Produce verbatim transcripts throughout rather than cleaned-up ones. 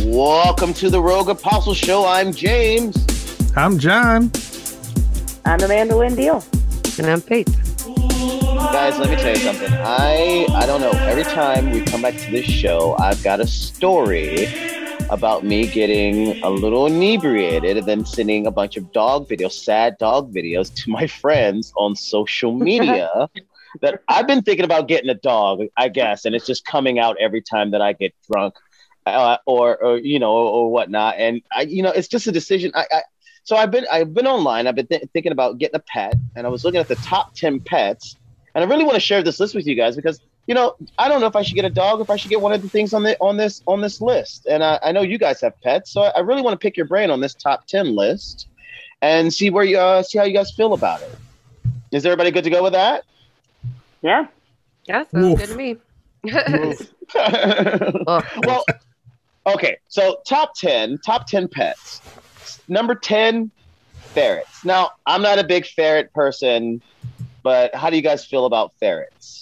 Welcome to the Rogue Apostle Show. I'm James. I'm John. I'm Amanda Lynn Deal. And I'm Pete. Guys, let me tell you something. I I don't know. Every time we come back to this show, I've got a story about me getting a little inebriated and then sending a bunch of dog videos, sad dog videos to my friends on social media that I've been thinking about getting a dog, I guess, and it's just coming out every time that I get drunk uh, or, or, you know, or, or whatnot. And, I, you know, it's just a decision. I, I So I've been I've been online. I've been th- thinking about getting a pet, and I was looking at the top ten pets. And I really want to share this list with you guys because, you know, I don't know if I should get a dog, if I should get one of the things on the on this on this list. And I, I know you guys have pets, so I really want to pick your brain on this top ten list and see where you uh, see how you guys feel about it. Is everybody good to go with that? Yeah. Yeah, sounds Oof. good to me. Well, okay. So top ten, top ten pets. Number ten, ferrets. Now, I'm not a big ferret person, but how do you guys feel about ferrets?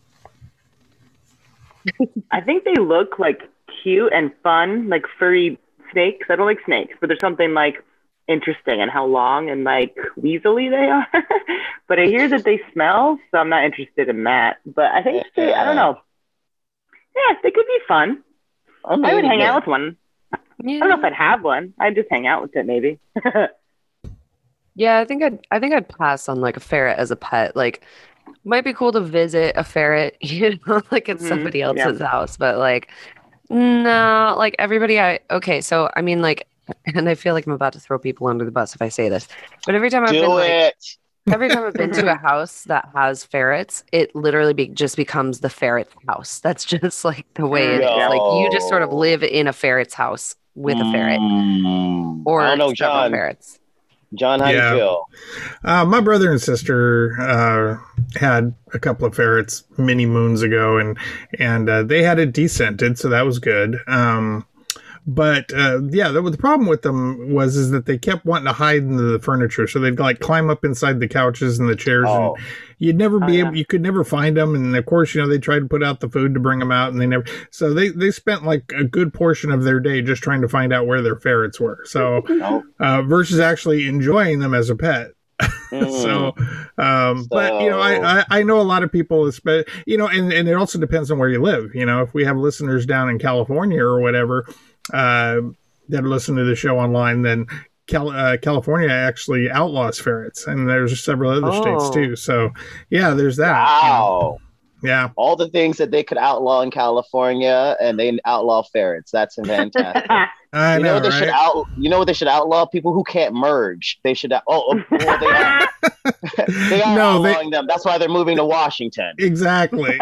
I think they look like cute and fun, like furry snakes. I don't like snakes, but there's something like interesting in how long and like weaselly they are. But I hear that they smell, so I'm not interested in that. But I think they, I don't know. Yeah, they could be fun. I, mean, I would hang yeah. out with one. Yeah. I don't know if I'd have one. I'd just hang out with it, maybe. Yeah, I think I'd I think I'd pass on like a ferret as a pet. Like, might be cool to visit a ferret, you know, like at mm, somebody else's yeah. house. But like, no, like everybody. I okay. So I mean, like, and I feel like I'm about to throw people under the bus if I say this. But every time I've Do been it. like, every time I've been to a house that has ferrets, it literally be, just becomes the ferret house. That's just like the way it Yo. is. Like you just sort of live in a ferret's house with a ferret, mm. or I don't know, several John. ferrets. John, how yeah. do you feel? Uh, my brother and sister uh, had a couple of ferrets many moons ago, and and uh, they had it decented, so that was good. Um, but uh, yeah, the, the problem with them was is that they kept wanting to hide into the furniture, so they'd like climb up inside the couches and the chairs, oh. and you'd never be oh, able, yeah. you could never find them. And of course, you know, they tried to put out the food to bring them out, and they never. So they they spent like a good portion of their day just trying to find out where their ferrets were. So oh. uh, versus actually enjoying them as a pet. Mm. so, um, so, but you know, I, I, I know a lot of people, you know, and, and it also depends on where you live. You know, if we have listeners down in California or whatever, uh, that listen to the show online, then Cal- uh, California actually outlaws ferrets, and there's several other oh. states too. So yeah, there's that. Wow. You know. Yeah. All the things that they could outlaw in California, and they outlaw ferrets. That's fantastic. I you know, know what they right? should out. You know what they should outlaw? People who can't merge. They should. Out- oh, well, they are. they are No, outlawing they- them. That's why they're moving to Washington. Exactly.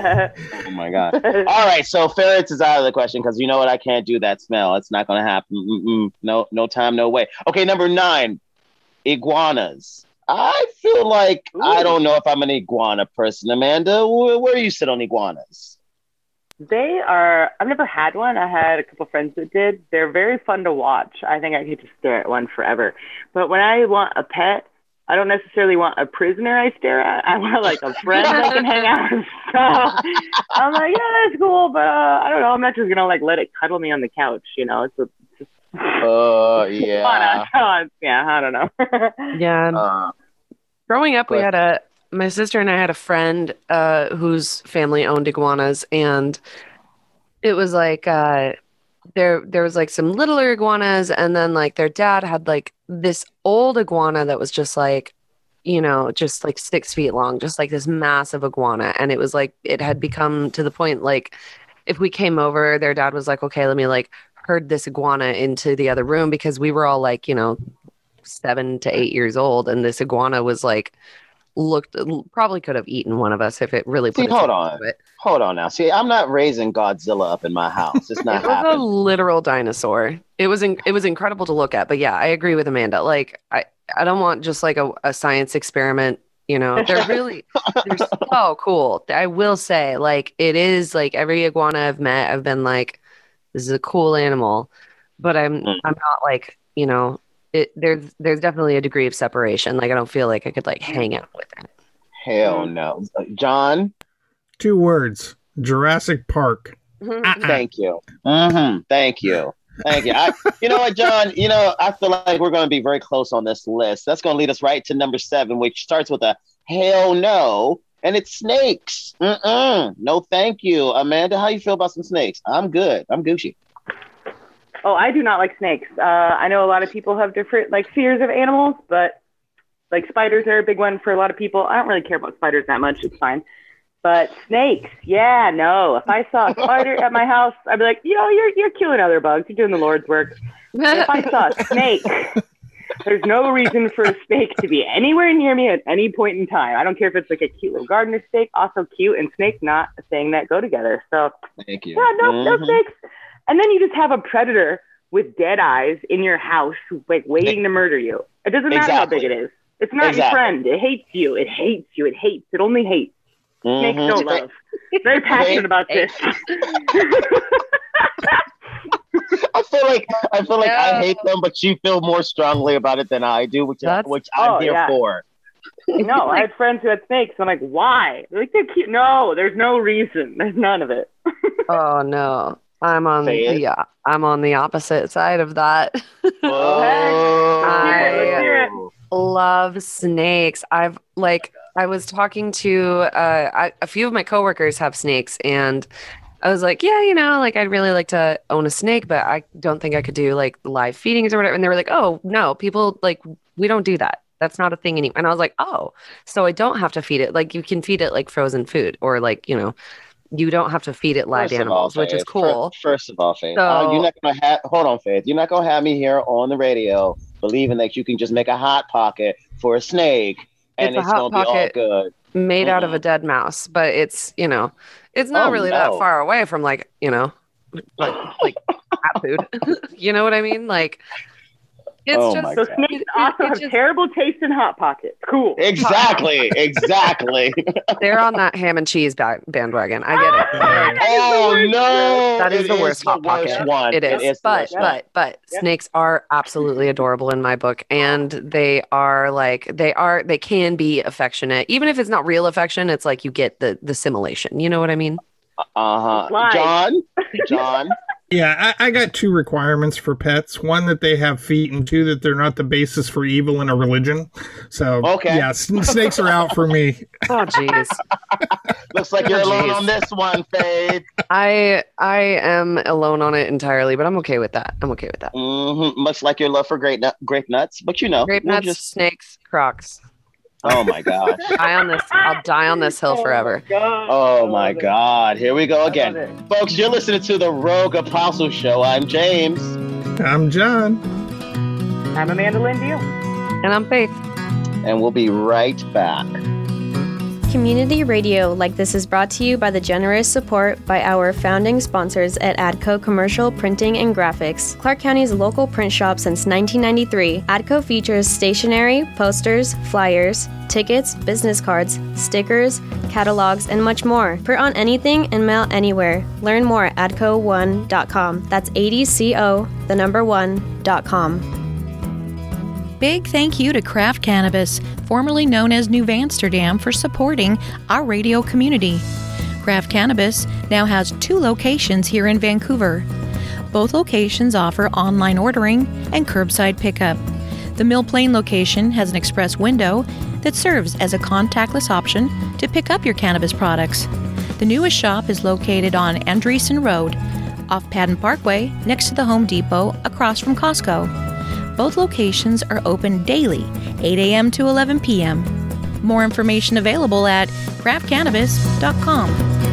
Oh my god! All right, so ferrets is out of the question because you know what? I can't do that smell. It's not going to happen. Mm-mm. No, no time, no way. Okay, number nine, iguanas. I feel like Ooh. I don't know if I'm an iguana person. Amanda, where, where do you sit on iguanas? They are, I've never had one. I had a couple friends that did. They're very fun to watch. I think I could just stare at one forever. But when I want a pet, I don't necessarily want a prisoner I stare at. I want like a friend I can hang out with. So I'm like, yeah, that's cool. But uh, I don't know. I'm not just going to like let it cuddle me on the couch. You know, it's a, Oh, uh, yeah. yeah, I don't know. yeah. Uh, Growing up, but, we had a, my sister and I had a friend uh, whose family owned iguanas, and it was like, uh, there, there was like some littler iguanas, and then like their dad had like this old iguana that was just like, you know, just like six feet long, just like this massive iguana. And it was like, it had become to the point, like if we came over, their dad was like, okay, let me like herd this iguana into the other room, because we were all like, you know, seven to eight years old, and this iguana was like looked probably could have eaten one of us if it really put See, hold on on. It. Hold on now. See, I'm not raising Godzilla up in my house. It's not it was happening. a literal dinosaur. It was in, it was incredible to look at. But yeah, I agree with Amanda. Like I, I don't want just like a, a science experiment. You know, they're really they're so cool. I will say, like, it is like every iguana I've met, I've been like, this is a cool animal. But I'm mm. I'm not like, you know, it there's there's definitely a degree of separation. Like I don't feel like I could like hang out with it. Hell no. John? Two words. Jurassic Park. Thank you. Mm-hmm. Thank you. Thank you. I, you know what, John? You know, I feel like we're going to be very close on this list. That's going to lead us right to number seven, which starts with a hell no, and it's snakes. Mm-mm. No, thank you. Amanda, how you feel about some snakes? I'm good. I'm Gucci. Oh, I do not like snakes. Uh, I know a lot of people have different like fears of animals, but like spiders are a big one for a lot of people. I don't really care about spiders that much. It's fine. But snakes, yeah, no. If I saw a spider at my house, I'd be like, you know, you're you're killing other bugs. You're doing the Lord's work. But if I saw a snake, there's no reason for a snake to be anywhere near me at any point in time. I don't care if it's like a cute little gardener snake, also cute, and snake not a thing that go together. So, thank you. Yeah, no, mm-hmm. no snakes. And then you just have a predator with dead eyes in your house, like waiting to murder you. It doesn't matter exactly. how big it is. It's not exactly. your friend. It hates you. It hates you. It hates. It only hates. Snakes mm-hmm. don't love. Very passionate about this. I feel like I feel like yeah. I hate them, but you feel more strongly about it than I do, which That's, which I'm oh, here yeah. for. No, I had friends who had snakes. I'm like, why? They're like, they're cute. No, there's no reason. There's none of it. Oh no, I'm on the yeah, I'm on the opposite side of that. Oh. I love snakes. I've like. I was talking to uh, I, a few of my coworkers have snakes, and I was like, yeah, you know, like I'd really like to own a snake, but I don't think I could do like live feedings or whatever. And they were like, oh no, people like we don't do that. That's not a thing anymore. And I was like, oh, so I don't have to feed it. Like you can feed it like frozen food, or like, you know, you don't have to feed it live first animals, all, which is cool. First of all, Faith, so, uh, you're not gonna have hold on, Faith. You're not gonna have me here on the radio believing that you can just make a hot pocket for a snake. And it's, it's a hot gonna pocket be all good. Made mm-hmm. out of a dead mouse, but it's, you know, it's not oh, really no. that far away from like, you know, like, like cat food. You know what I mean? Like, it's oh just so snakes it, also it, have just, terrible taste in hot pockets. Cool. Exactly, exactly. They're on that ham and cheese ba- bandwagon. I get it. Oh no, that is it the worst is hot the worst pocket. One. It is, it is but but but but yeah. Snakes are absolutely adorable in my book, and they are like they are they can be affectionate, even if it's not real affection. It's like you get the the simulation. You know what I mean? Uh huh. John, John. Yeah, I, I got two requirements for pets. One, that they have feet, and two, that they're not the basis for evil in a religion. So, okay. yeah, snakes are out for me. Oh, jeez. Looks like you're oh, alone on this one, Faith. I I am alone on it entirely, but I'm okay with that. I'm okay with that. Mm-hmm. Much like your love for grape, nut, grape nuts, but you know. Grape nuts, just... snakes, Crocs. Oh my gosh! Die on this. I'll die on this hill forever. Oh my God! Oh my God. Here we go again, folks. You're listening to the Rogue Apostle Show. I'm James. I'm John. I'm Amanda Lynn Deal. And I'm Faith. And we'll be right back. Community radio like this is brought to you by the generous support by our founding sponsors at ADCO Commercial Printing and Graphics, Clark County's local print shop since nineteen ninety-three. ADCO features stationery, posters, flyers, tickets, business cards, stickers, catalogs, and much more. Print on anything and mail anywhere. Learn more at A D C O one dot com. That's A D C O, the number one, dot com. Big thank you to Craft Cannabis, formerly known as New Amsterdam, for supporting our radio community. Craft Cannabis now has two locations here in Vancouver. Both locations offer online ordering and curbside pickup. The Mill Plain location has an express window that serves as a contactless option to pick up your cannabis products. The newest shop is located on Andreessen Road, off Padden Parkway, next to the Home Depot, across from Costco. Both locations are open daily, eight a.m. to eleven p.m. More information available at craft cannabis dot com.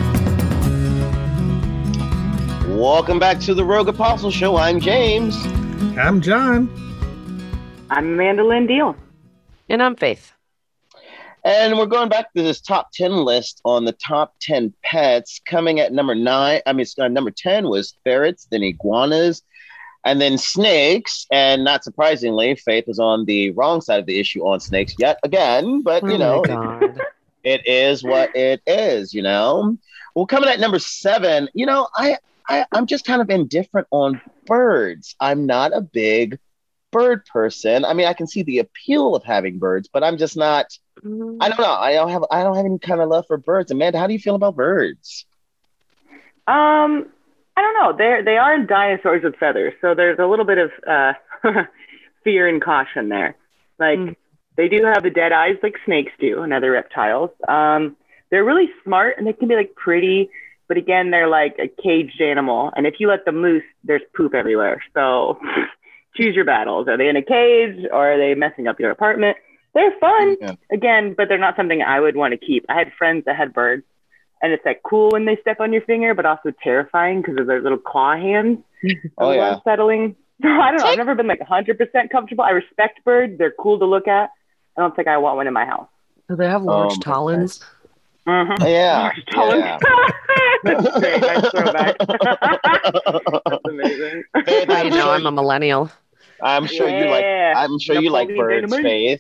Welcome back to the Rogue Apostle Show. I'm James. I'm John. I'm Amanda Lynn Deal. And I'm Faith. And we're going back to this top ten list on the top ten pets. Coming at number nine, I mean, uh, number ten was ferrets, then iguanas, and then snakes. And not surprisingly, Faith is on the wrong side of the issue on snakes yet again. But, you oh know, it, it is what it is, you know. Well, coming at number seven, you know, I, I, I'm just kind of indifferent on birds. I'm not a big bird person. I mean, I can see the appeal of having birds, but I'm just not, mm-hmm. I don't know. I don't have, I don't have any kind of love for birds. Amanda, how do you feel about birds? Um, I don't know. no, they're they are dinosaurs with feathers, so there's a little bit of uh, fear and caution there. Like mm. they do have the dead eyes like snakes do and other reptiles. Um, they're really smart and they can be like pretty, but again, they're like a caged animal. And if you let them loose, there's poop everywhere. So choose your battles. Are they in a cage or are they messing up your apartment? They're fun, yeah. again, but they're not something I would want to keep. I had friends that had birds, and it's like cool when they step on your finger, but also terrifying because of their little claw hands. Oh, yeah. Unsettling. So I don't know. I've never been like one hundred percent comfortable. I respect birds. They're cool to look at. I don't think I want one in my house. Do they have large um, talons? Mm-hmm. Yeah. Large talons. yeah. That's great. Nice throwback. That's amazing. Faith, I know I'm a millennial. I'm sure yeah. you like. I'm sure you like birds, Faith.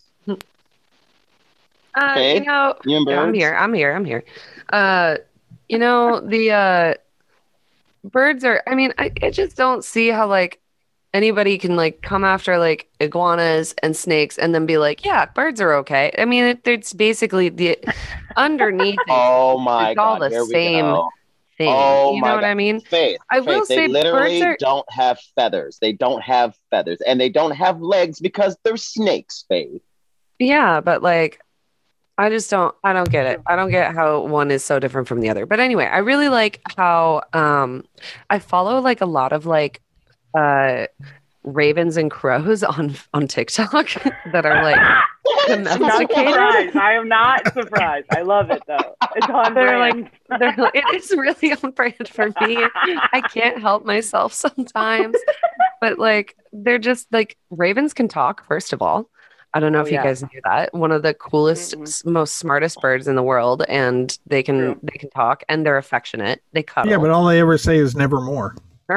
Uh, you know, you yeah, I'm here. I'm here. I'm here. Uh, you know, the uh, birds are. I mean, I, I just don't see how like anybody can like come after like iguanas and snakes and then be like, yeah, birds are okay. I mean, it, it's basically the underneath. Oh my it's God! all the Here we same go. thing. Oh you know my what God. I mean? Faith, I Faith, will they say literally birds are. don't have feathers. They don't have feathers, and they don't have legs because they're snakes, Faith. Yeah, but like. I just don't, I don't get it. I don't get how one is so different from the other. But anyway, I really like how um, I follow like a lot of like uh, ravens and crows on, on TikTok that are like domesticated. Not surprised. I am not surprised. I love it though. It's on they're brand. like, they're like, it is really on brand for me. I can't help myself sometimes. But like, they're just like, ravens can talk, first of all. I don't know Oh, if you yeah. guys knew that. One of the coolest, Mm-mm. s- most smartest birds in the world, and they can True. they can talk and they're affectionate. They cuddle. Yeah, but all they ever say is nevermore.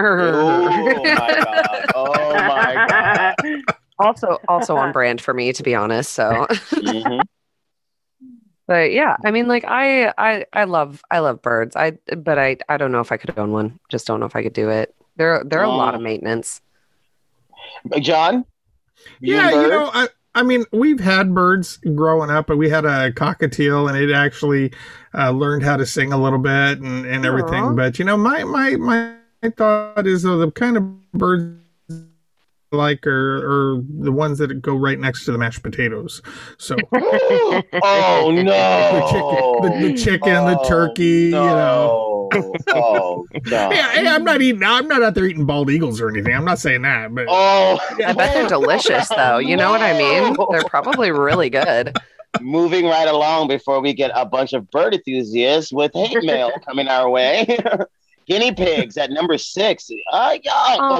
Oh my God! Oh my God! also also on brand for me, to be honest. So, Mhm. but yeah, I mean, like I I I love I love birds. I but I I don't know if I could own one. Just don't know if I could do it. They're they're a lot of Mm. maintenance. John. Yeah, and you birds? know, I, I mean, we've had birds growing up, but we had a cockatiel, and it actually uh, learned how to sing a little bit and, and everything. Aw. But you know, my my my thought is uh, the kind of birds I like are, are the ones that go right next to the mashed potatoes. So Oh no! the chicken, the, the, chicken, the Oh, turkey, you know. no. Oh no! Yeah, hey, I'm not eating. I'm not out there eating bald eagles or anything. I'm not saying that, but Oh, I bet they're delicious, though. You know what I mean? No. They're probably really good. Moving right along before we get a bunch of bird enthusiasts with hate mail coming our way. Guinea pigs at number six. Uh, yeah.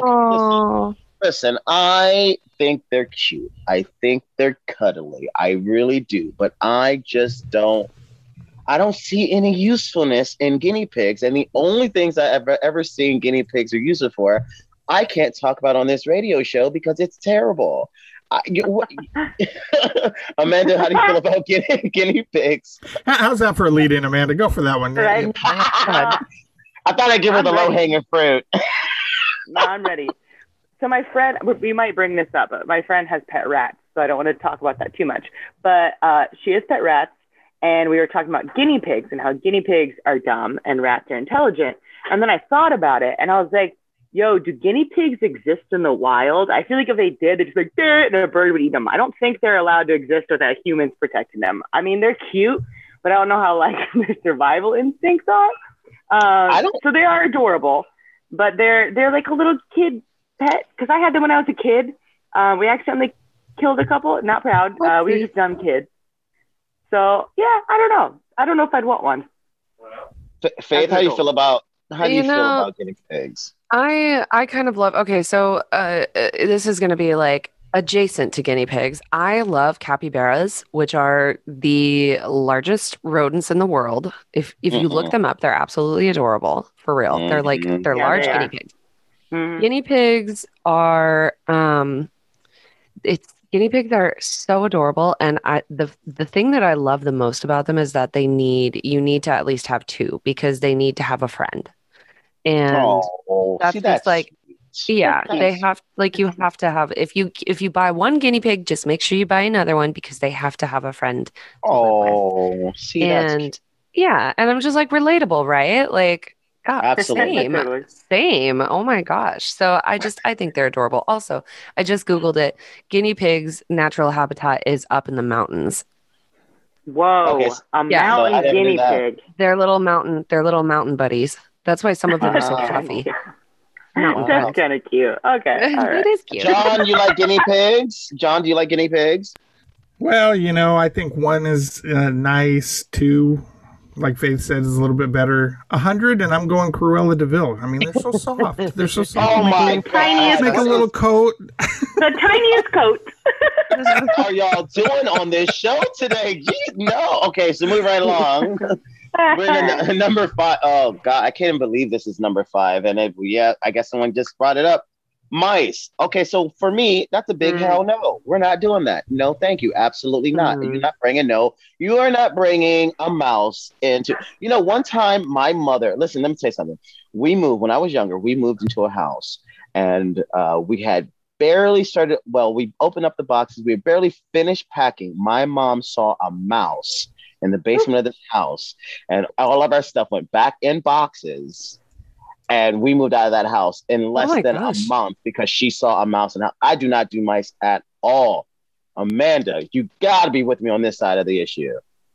Oh. Listen, I think they're cute. I think they're cuddly. I really do. But I just don't, I don't see any usefulness in guinea pigs. And the only things I ever ever seen guinea pigs are useful for, I can't talk about on this radio show because it's terrible. I, you, what, Amanda, how do you feel about guinea, guinea pigs? how- how's that for a lead in, Amanda? Go for that one. Right. I thought I'd give her I'm the ready. low hanging fruit. No, I'm ready. So my friend, we might bring this up, but my friend has pet rats, so I don't want to talk about that too much. But uh, she has pet rats, and we were talking about guinea pigs and how guinea pigs are dumb and rats are intelligent. And then I thought about it, and I was like, yo, do guinea pigs exist in the wild? I feel like if they did, they'd just like, "Duh," and a bird would eat them. I don't think they're allowed to exist without humans protecting them. I mean, they're cute, but I don't know how like their survival instincts are. Um, I don't- So they are adorable, but they're they're like a little kid pet, because I had them when I was a kid. Um, we accidentally killed a couple. Not proud. Uh, we were just dumb kids. So yeah, I don't know. I don't know if I'd want one. F- Faith, how do you feel about how do you, You feel know- about guinea pigs? I I kind of love. Okay, so uh, uh, this is going to be like adjacent to guinea pigs. I love capybaras, which are the largest rodents in the world. If if you look Mhm. them up, they're absolutely adorable. For real, they're like Mhm. they're Yeah, large they guinea are. pigs. Mhm. Guinea pigs are um, it's guinea pigs are so adorable, and I the the thing that I love the most about them is that they need you need to at least have two because they need to have a friend, and Oh, that's see, just that's like sweet. yeah, That's they have like you have to have if you if you buy one guinea pig, just make sure you buy another one because they have to have a friend to live with. Oh, see, that's And yeah, and I'm just like relatable, right? Like Yeah, Absolutely. same, Totally. same. Oh my gosh. So I just, I think they're adorable. Also, I just Googled it. Guinea pigs' natural habitat is up in the mountains. Whoa, Okay, a so I mountain never knew guinea that. pig. They're little mountain, they're little mountain buddies. That's why some of them are so Ah. fluffy. Mountain Wow. That's friends. kind of cute. Okay, all It right. is cute. John, you like guinea pigs? John, do you like guinea pigs? Well, you know, I think one is uh, nice. Two, like Faith said, is a little bit better. A hundred, and I'm going Cruella de Vil. I mean, they're so soft. They're so soft. Oh Make a my little- Tiniest- Make a God. little coat. The tiniest coat. What are y'all doing on this show today? Jeez, no. Okay, so move right along. We're in n- number five. Oh God, I can't even believe this is number five. And it, yeah, I guess someone just brought it up. Mice. Okay, so for me, that's a big Mm. hell no. We're not doing that. No, thank you. Absolutely not. Mm. You're not bringing no. You are not bringing a mouse into. You know, one time my mother. Listen, let me tell you something. We moved when I was younger. We moved into a house, and uh, we had barely started. Well, we opened up the boxes. We had barely finished packing. My mom saw a mouse in the basement of this house, and all of our stuff went back in boxes. And we moved out of that house in less my than gosh. a month because she saw a mouse. And I do not do mice at all. Amanda, you got to be with me on this side of the issue.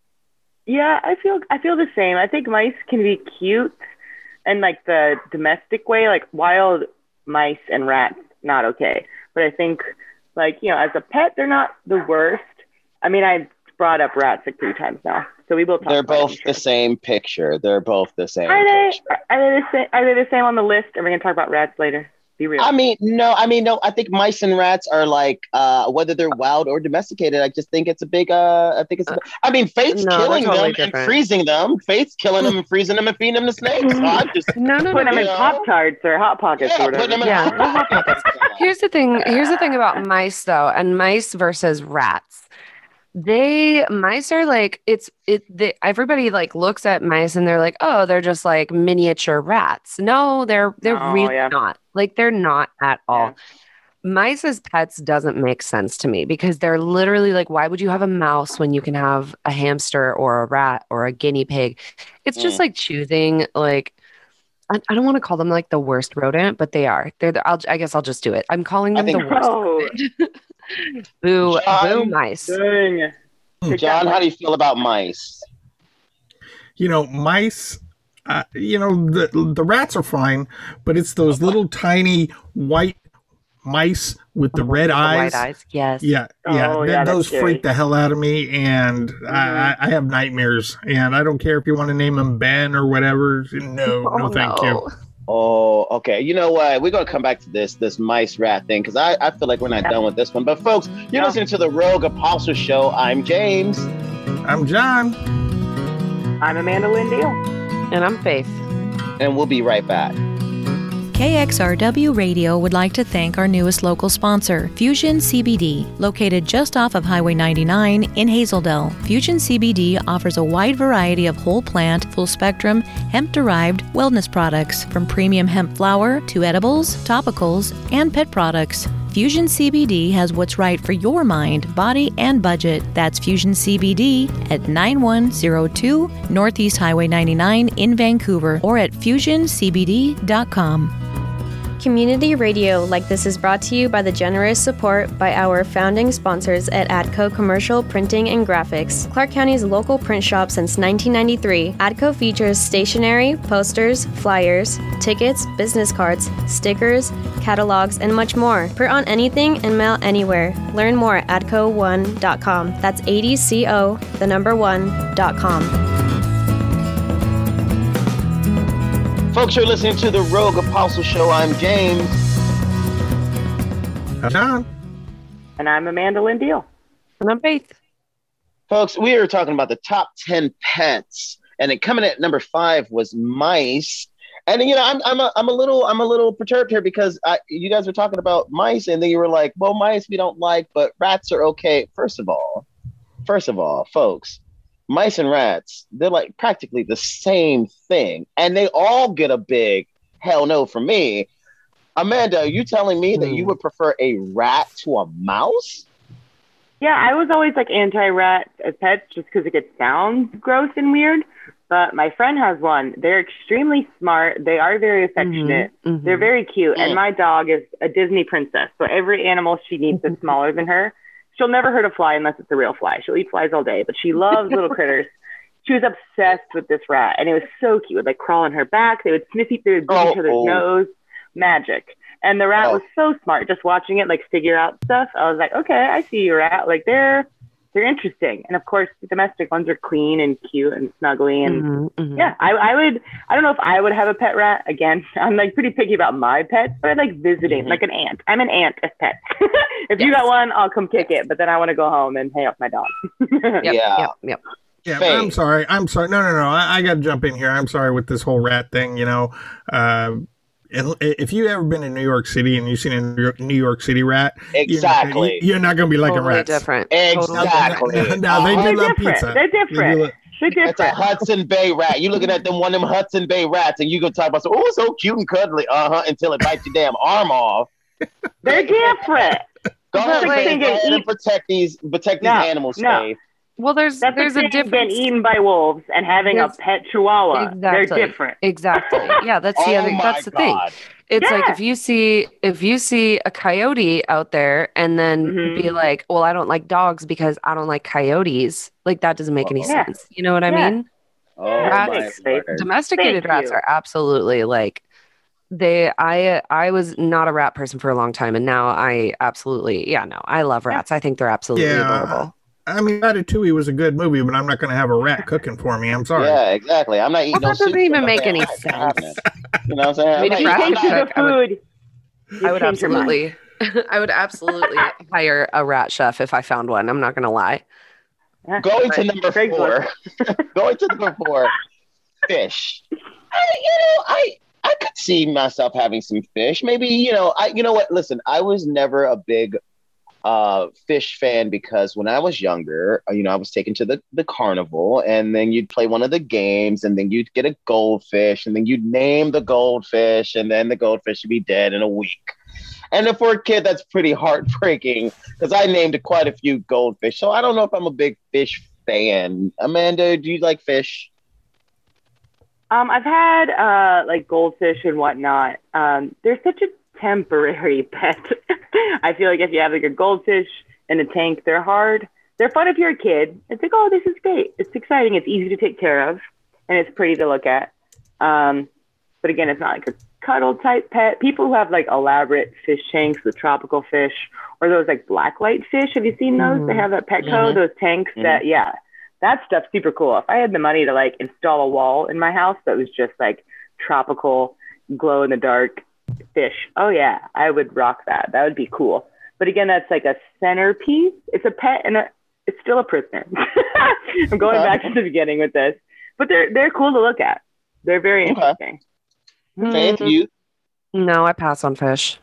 Yeah, I feel I feel the same. I think mice can be cute in like the domestic way, like wild mice and rats, not okay. But I think like, you know, as a pet, they're not the worst. I mean, I brought up rats like three times now, so we will talk. They're about both it, I'm the sure. same picture. They're both the same Are they? picture. Are they the same? Are they the same on the list? Are we gonna talk about rats later? Be real. I mean, no, I mean, no, I think mice and rats are like, uh, whether they're wild or domesticated, I just think it's a big, uh, I think it's, a, I mean, Faith's No, they're killing totally them and different. freezing them. Faith's killing them and freezing them and feeding them to snakes. So I just, No, no, Put no. them in you know? Pop Tarts or Hot Pockets yeah, or putting them whatever. in Yeah. hot pockets. Here's the thing. Here's the thing about mice, though, and mice versus rats. They mice are like it's it. They, everybody like looks at mice and they're like, oh, they're just like miniature rats. No, they're they're No, really yeah. not. Like they're not at all. Yeah. Mice as pets doesn't make sense to me because they're literally like, why would you have a mouse when you can have a hamster or a rat or a guinea pig? It's just Mm. like choosing like. I, I don't want to call them like the worst rodent, but they are. They're. The, I'll, I guess I'll just do it. I'm calling I them the think- worst. Oh, Boo, John, boo, mice. dang. Good John, job, how do you feel about mice? You know, mice. Uh, you know, the the rats are fine, but it's those little tiny white mice with the red The eyes. white eyes. Yes. Yeah, yeah, Oh, th- yeah, that's those scary. freak the hell out of me, and I, I I have nightmares. And I don't care if you want to name him Ben or whatever. No, Oh, no, thank you. Oh, okay. You know what? We're gonna come back to this this mice rat thing because I, I feel like we're not done with this one. But folks, you're No. listening to the Rogue Apostle Show. I'm James. I'm John. I'm Amanda Lynn Deal. And I'm Faith. And we'll be right back. K X R W Radio would like to thank our newest local sponsor, Fusion C B D, located just off of Highway ninety-nine in Hazeldale. Fusion C B D offers a wide variety of whole plant, full spectrum, hemp-derived wellness products, from premium hemp flour to edibles, topicals, and pet products. Fusion C B D has what's right for your mind, body, and budget. That's Fusion C B D at nine one zero two Northeast Highway ninety-nine in Vancouver or at fusion c b d dot com. Community radio like this is brought to you by the generous support by our founding sponsors at ADCO Commercial Printing and Graphics, Clark County's local print shop since nineteen ninety-three. ADCO features stationery, posters, flyers, tickets, business cards, stickers, catalogs, and much more. Print on anything and mail anywhere. Learn more at adco one dot com. That's A D C O, the number one, dot com. Folks, you're listening to the Rogue Apostle Show. I'm James. I'm John. And I'm Amanda Lynn Deal. And I'm Faith. Folks, we are talking about the top ten pets, and then coming at number five was mice. And you know, I'm I'm a, I'm a little I'm a little perturbed here because I, you guys were talking about mice, and then you were like, "Well, mice we don't like, but rats are okay." First of all, first of all, folks, mice and rats, they're like practically the same thing, and they all get a big hell no from me. Amanda, are you telling me that you would prefer a rat to a mouse? Yeah, I was always like anti-rat as pets just because it could sound gross and weird. But my friend has one. They're extremely smart. They are very affectionate. Mhm, mhm. They're very cute. Mm. And my dog is a Disney princess. So every animal she meets is smaller than her. She'll never hurt a fly unless it's a real fly. She'll eat flies all day, but she loves little critters. She was obsessed with this rat, and it was so cute. It would like crawl on her back. They would sniff each, they would bite each other's Oh. nose. Magic. And the rat Oh. was so smart. Just watching it like figure out stuff, I was like, okay, I see you, rat. Like they're they're interesting. And of course, the domestic ones are clean and cute and snuggly. And Mhm, mhm. yeah, I, I would. I don't know if I would have a pet rat. Again, I'm like pretty picky about my pets, but I like visiting, Mhm. like an ant. I'm an ant as pet. If you Yes. got one, I'll come kick it. But then I want to go home and hang out with my dog. Yep, Yeah. yep, yep. Yeah, Faye. I'm sorry. I'm sorry. No, no, no. I, I got to jump in here. I'm sorry with this whole rat thing. You know, uh, if if you ever been in New York City and you've seen a New York, New York City rat, Exactly. you're not going to be liking Totally rats. different. Totally Exactly. Now, now, they Uh, do They're love different. pizza. They're They do different. lo- They're It's a different. Hudson Bay rat. You looking at them one of them Hudson Bay rats, and you gonna talk about, oh, so cute and cuddly, uh huh, until it bites your damn arm off. They're different. Go But, ahead, like, Faye, go ahead and protect these, protect these No, animals, no. Faye. Well, there's That's there's the a same difference. being eaten by wolves and having Yes. a pet chihuahua. Exactly. They're different. Exactly. Yeah, that's the Oh other. my That's the thing. God. It's like Yeah. if you see if you see a coyote out there and then Mhm. be like, well, I don't like dogs because I don't like coyotes. Like that doesn't make any Yeah. sense. You know what I Yeah. mean? Oh Rats. my Thank word. Domesticated Thank rats you. are absolutely like they. I I was not a rat person for a long time, and now I absolutely yeah no I love rats. I think they're absolutely Yeah. adorable. I mean, Ratatouille was a good movie, but I'm not going to have a rat cooking for me. I'm sorry. Yeah, exactly. I'm not eating Well, no that doesn't soup, even so make I'm any not having sense. it. You know what I'm saying? I I'm mean, not if You eating- rats I'm taste not- the cook, I would- food. I would change your mind. absolutely, I would absolutely hire a rat chef if I found one. I'm not gonna lie. Yeah. Going to Right. number Craigslist. four. Going to number four. Fish. I, you know, I I could see myself having some fish. Maybe, you know, I you know what? Listen, I was never a big uh fish fan because when I was younger, you know, I was taken to the, the carnival, and then you'd play one of the games, and then you'd get a goldfish, and then you'd name the goldfish, and then the goldfish would be dead in a week. And then for a kid, that's pretty heartbreaking because I named quite a few goldfish. So I don't know if I'm a big fish fan. Amanda, do you like fish? Um, I've had uh, like goldfish and whatnot. Um, they're such a temporary pet. I feel like if you have like a goldfish in a tank, they're hard. They're fun if you're a kid. It's like, oh, this is great. It's exciting. It's easy to take care of, and it's pretty to look at. Um, but again, it's not like a cuddle type pet. People who have like elaborate fish tanks with tropical fish, or those like black light fish. Have you seen those? Mhm. They have at Petco, Mhm. those tanks that, yeah, that stuff's super cool. If I had the money to like install a wall in my house that was just like tropical, glow in the dark fish, oh yeah, I would rock that. That would be cool. But again, that's like a centerpiece. It's a pet and a, it's still a prisoner. I'm going back to the beginning with this, but they're they're cool to look at. They're very Okay. interesting. Faith, you? No, I pass on fish.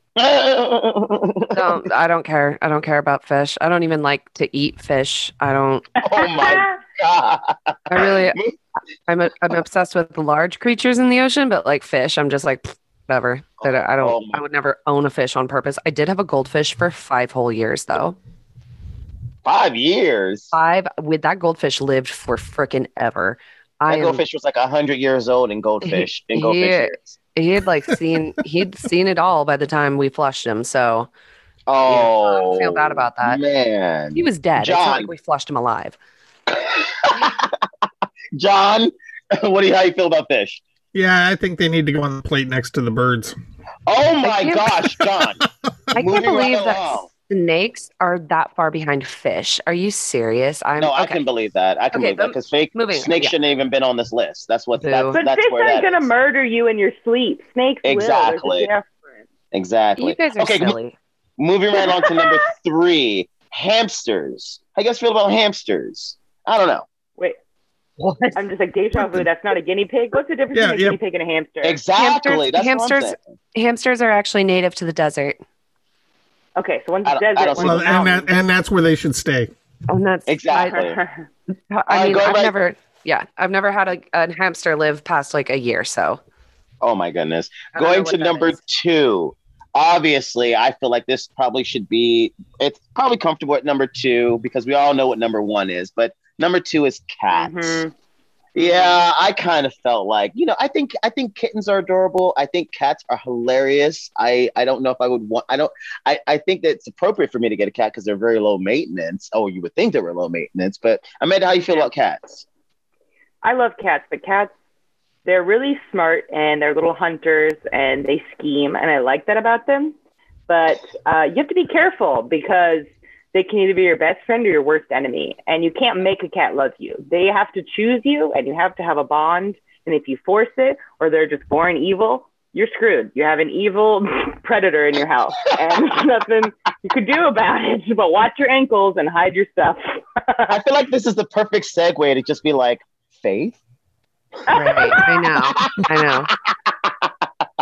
oh Don't I don't care. I don't care about fish. I don't even like to eat fish. I don't. my God. I really. I'm a, I'm obsessed with the large creatures in the ocean, but like fish, I'm just like pfft, whatever. That I Oh don't. my- I would never own a fish on purpose. I did have a goldfish for five whole years though. Five years. Five with that goldfish lived for frickin' ever. I That am, goldfish was like a hundred years old in goldfish. In goldfish Yeah. years. he had like seen he'd seen it all by the time we flushed him. So Oh, I don't feel bad about that. Man, he was dead. It's not John. like we flushed him alive. John, what do you how you feel about fish? Yeah, I think they need to go on the plate next to the birds. Oh my can't- gosh, John! I can't Moving right believe that along. snakes are that far behind fish. Are you serious? I'm No, I okay. can believe that. I can Okay, believe that but because fake moving- snakes yeah. shouldn't even been on this list. That's what Boo. that's, But that's fish where aren't that gonna is. murder you in your sleep. Snakes Exactly. will. There's a difference. Exactly. You guys are okay, mo- silly. moving right on to number three, hamsters. How you guys feel about hamsters? I don't know. Wait, I'm just like deja vu. That's not a guinea pig. What's the difference Yeah, between a yeah. guinea pig and a hamster? Exactly. Hamsters- That's hamsters- what I'm saying. Hamsters are actually native to the desert. Okay, so one's I a don't- I desert, don't see one's Well, a and that mountain. and that's where they should stay. And that's Exactly. I, I Alright, mean, go I've right- never. Yeah, I've never had a, a hamster live past like a year. So Oh my goodness. I don't know Going what to that number is. two. Obviously, I feel like this probably should be, it's probably comfortable at number two because we all know what number one is, but number two is cats. Mhm. Yeah, I kind of felt like, you know, I think I think kittens are adorable. I think cats are hilarious. I, I don't know if I would want, I don't, I, I think that it's appropriate for me to get a cat because they're very low maintenance. Oh, you would think they were low maintenance, but Amanda, how you feel about cats? I love cats, but cats, they're really smart and they're little hunters and they scheme, and I like that about them. But uh, you have to be careful because they can either be your best friend or your worst enemy, and you can't make a cat love you. They have to choose you, and you have to have a bond. And if you force it, or they're just born evil, you're screwed. You have an evil predator in your house, and there's nothing you could do about it. But watch your ankles and hide your stuff. I feel like this is the perfect segue to just be like, Faith? Right. I know. I know.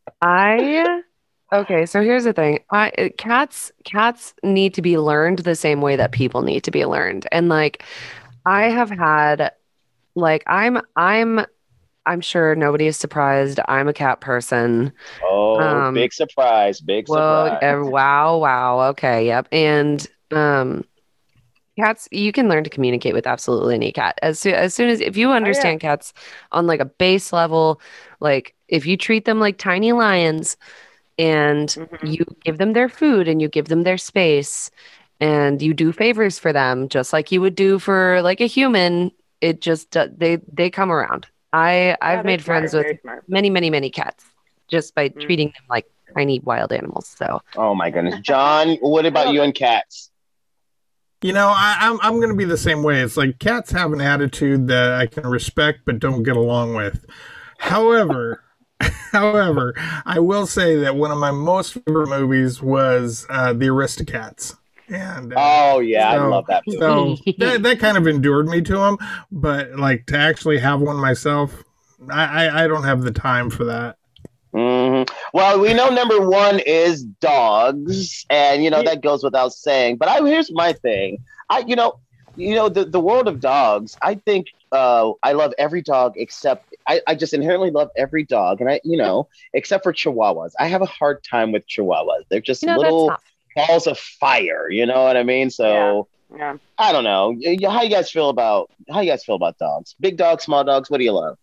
I... Okay, so here's the thing. I cats cats need to be learned the same way that people need to be learned. And like I have had like I'm I'm I'm sure nobody is surprised. I'm a cat person. Oh, um, big surprise, big well, surprise. Uh, wow, wow. Okay, yep. And um cats, you can learn to communicate with absolutely any cat. As soon as soon as if you understand oh, yeah. cats on like a base level, like if you treat them like tiny lions, and Mm-hmm. you give them their food and you give them their space and you do favors for them just like you would do for like a human, it just uh, they they come around. I I've they're made smart, friends very with smart. many many many cats just by Mm. treating them like tiny wild animals. So Oh my goodness. John, what about you and cats? You know, I, I'm I'm going to be the same way. It's like cats have an attitude that I can respect but don't get along with. However, however, I will say that one of my most favorite movies was uh, The Aristocats. And uh, Oh yeah, I so- love that. so that that kind of endured me to them. But like to actually have one myself, I I, I don't have the time for that. hmm Well, we know number one is dogs, and you know that goes without saying. But I, here's my thing. I, you know, you know the, the world of dogs. I think uh, I love every dog except I, I just inherently love every dog, and I, you know, except for Chihuahuas. I have a hard time with Chihuahuas. They're just no, that's little not. balls of fire. You know what I mean? So Yeah. I don't know. Y- y- How you guys feel about how you guys feel about dogs? Big dogs, small dogs. What do you love?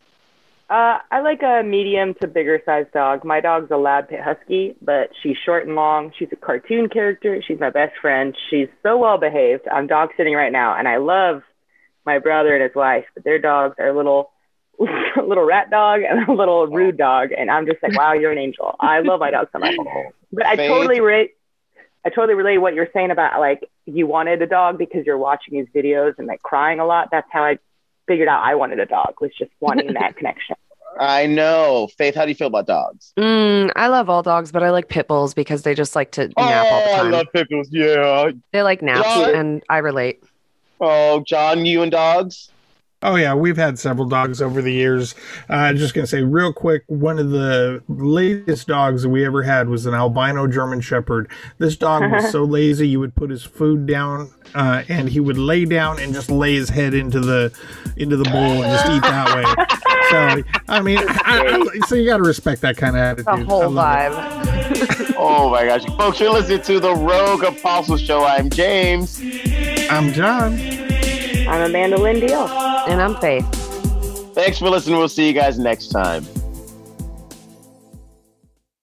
Uh, I like a medium to bigger sized dog. My dog's a lab pit husky, but she's short and long. She's a cartoon character. She's my best friend. She's so well behaved. I'm dog sitting right now, and I love my brother and his wife, but their dogs are a little, a little rat dog and a little rude dog, and I'm just like, wow, you're an angel. I love my dog so much. But I Faith? totally relate. I totally relate what you're saying about like you wanted a dog because you're watching his videos and like crying a lot. That's how I figured out I wanted a dog, was just wanting that connection. I know. Faith, how do you feel about dogs? Mm, I love all dogs, but I like pit bulls because they just like to nap all the Oh, I time. love pickles. Yeah. They like naps, Yeah. and I relate. Oh, John, you and dogs? Oh yeah, we've had several dogs over the years. Uh, just gonna say real quick, one of the latest dogs that we ever had was an albino German Shepherd. This dog was so lazy, you would put his food down, uh, and he would lay down and just lay his head into the into the bowl and just eat that way. So I mean, I, I, so you got to respect that kind of attitude. The I whole love it. vibe. Oh my gosh. Folks, you're listening to the Rogue Apostle Show. I'm James. I'm John. I'm Amanda Lynn Deal. And I'm Faith. Thanks for listening. We'll see you guys next time.